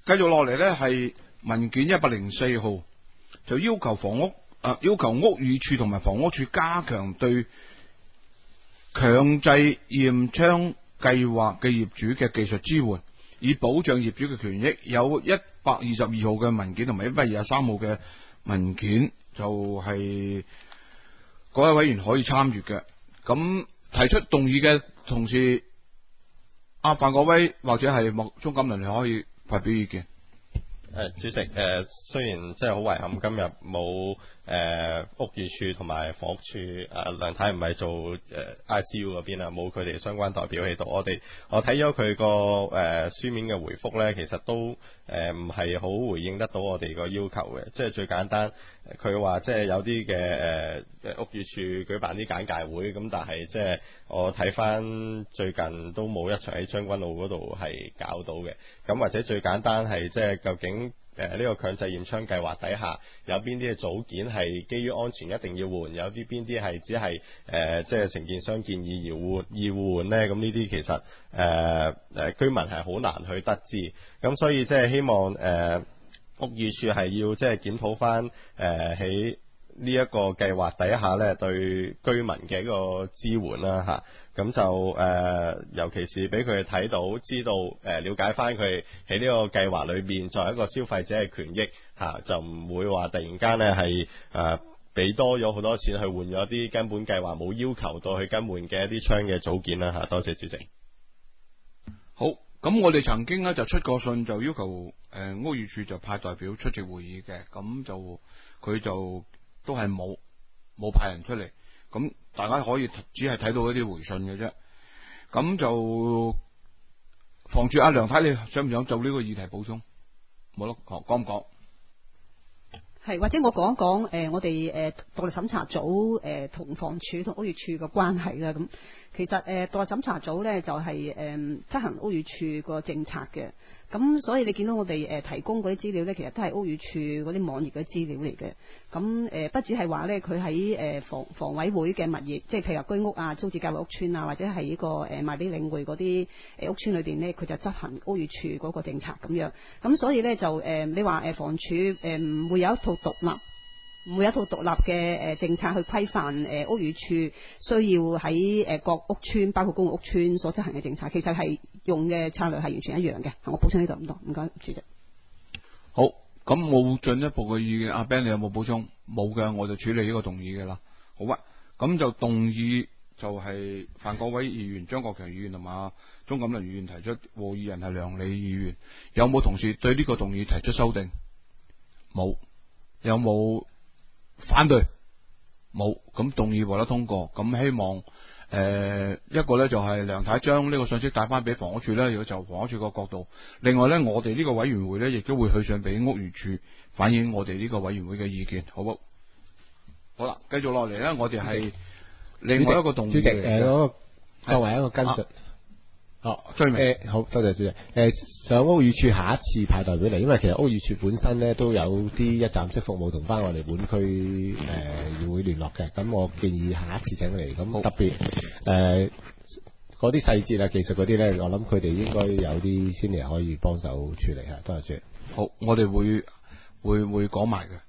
繼續落嚟呢係文件104號，就要求屋宇署同埋房屋署加強對強制驗窗計劃嘅業主嘅技術支援，以保障業主嘅權益。有122號嘅文件同埋123號嘅文件，就係各位委員可以參閱嘅。咁提出動議嘅同事范國威或者係莫鍾錦麟，你可以發表意見。 主席，雖然即係好遺憾今日冇屋宇署同埋房屋署梁太唔係做ICU 嗰邊啊，冇佢哋相關代表喺度。我睇咗佢個書面嘅回覆呢，其實都唔係好回應得到我哋個要求嘅。即係最簡單，佢話即係有啲嘅屋宇署舉辦啲簡介會，咁但係即係我睇翻最近都冇一場喺將軍澳嗰度係搞到嘅。咁或者最簡單係即係究竟呢個強制驗窗計劃底下有邊啲嘅組件係基於安全一定要換，有啲邊啲係只係即係承建商建議要換呢？咁呢啲其實居民係好難去得知。咁所以即係希望屋宇署係要即係檢討翻喺呢一個計劃底下咧，對居民嘅一個支援啦嚇。咁就尤其是俾佢哋睇到知道了解翻佢喺呢個計劃裏邊作為一個消費者嘅權益嚇，就唔會話突然間咧係俾多咗好多錢去換咗啲根本計劃冇要求到去更換嘅一啲窗嘅組件啦嚇。多謝主席。 好，咁我哋曾經咧就出過信，就要求屋宇署就派代表出席會議嘅，咁就佢就都係冇派人出嚟，咁大家可以只係睇到一啲回信嘅啫。咁就房署阿梁太，你想唔想就呢個議題補充？冇咯，講唔講？ 係，或者我講一講我哋獨立審查組同房署同屋宇署嘅關係啦。咁其實獨立審查組咧就係執行屋宇署個政策嘅。咁所以你見到我哋提供嗰啲資料咧，其實都係屋宇署嗰啲網頁嘅資料嚟嘅。咁不止係話咧，佢喺房委會嘅物業，即係譬如話居屋啊、租置計劃屋邨啊，或者係呢個賣俾領匯嗰啲屋邨裏邊咧，佢就執行屋宇署嗰個政策咁樣。咁所以咧就你話房署唔會有一套唔會有一套獨立嘅政策去規範屋宇署需要喺各屋邨，包括公共屋邨所執行嘅政策，其實係用嘅策略係完全一樣嘅。我補充呢度咁多，唔該主席。 好，咁冇進一步嘅意見，阿 Ben 你有冇補充？冇嘅，我就處理呢個動議嘅啦。好啊，咁就動議就係范國威議員、張國強議員同埋鍾錦麟議員提出，和議人係梁理議員。有冇同事對呢個動議提出修訂？冇。有冇反對？冇。咁動議獲得通過。咁希望一個咧就係梁太將呢個信息帶翻俾房屋署咧，如果就房屋署個角度。另外咧，我哋呢個委員會咧亦都會去信俾屋宇署反映我哋呢個委員會嘅意見，好冇？好啦，繼續落嚟咧，我哋係另外一個動議。 主席，作為一個跟進。 追明好多謝主席。上屋宇署下一次派代表嚟，因為其實屋宇署本身咧都有啲一站式服務同翻我哋本區議會聯絡嘅。咁我建議下一次請佢嚟，咁特別嗰啲細節啊、技術嗰啲咧，我諗佢哋應該有啲先嚟可以幫手處理下。多謝主席。 好，我哋會講埋嘅。